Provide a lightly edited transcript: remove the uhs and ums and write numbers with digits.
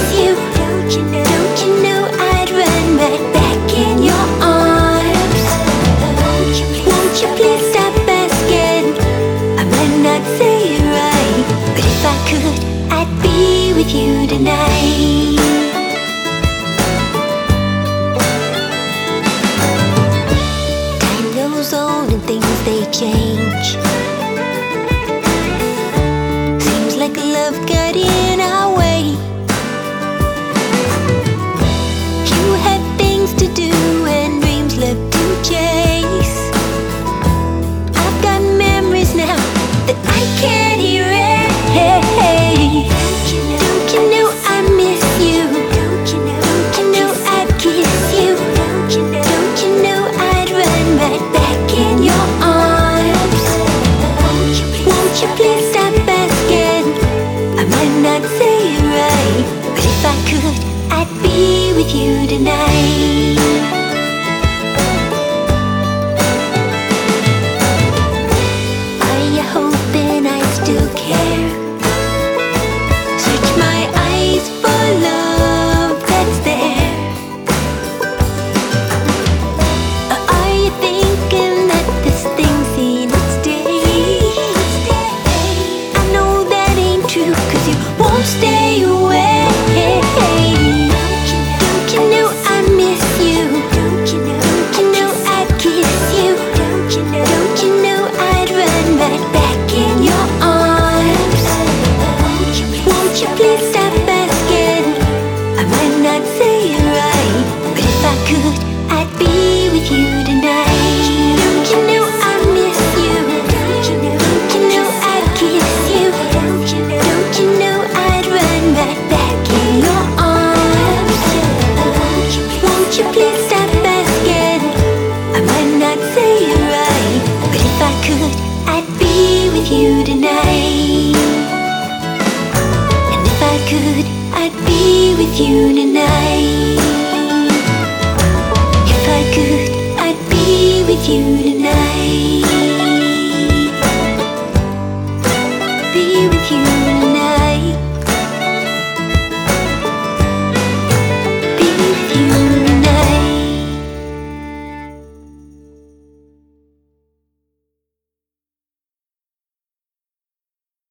you. Don't you know I'd run right back in your arms? Won't you please stop asking? I might not say it right, but if I could, I'd be with you tonight. Time goes on and things they change. Seems like love got in our way. You had things to do and dreams left to chase. I've got memories now that I can't erase. Don't you know I miss you? Don't you know I'd kiss you? Don't you know I'd run right back in your arms? Won't you please stop asking? I might not say it right, but if I could, I'd be with you tonight. Are you hoping I still care? Search my eyes for love that's there. Or are you thinking that this thing's seen its day? I know that ain't true, 'cause you won't stay away. Don't you know I miss you? Don't you know I'd kiss you? Don't you know I'd run right back in your arms? Won't you please stop asking? I might not say it right, but if I could, I'd be with you tonight. Don't you know I miss you? Don't you know I'd kiss you? Don't you know I'd run right back in your arms? Won't you please stop asking? I might not say it right, but if I could, I'd be with you tonight. And if I could, I'd be with you tonight. If I could, I'd be with you tonight.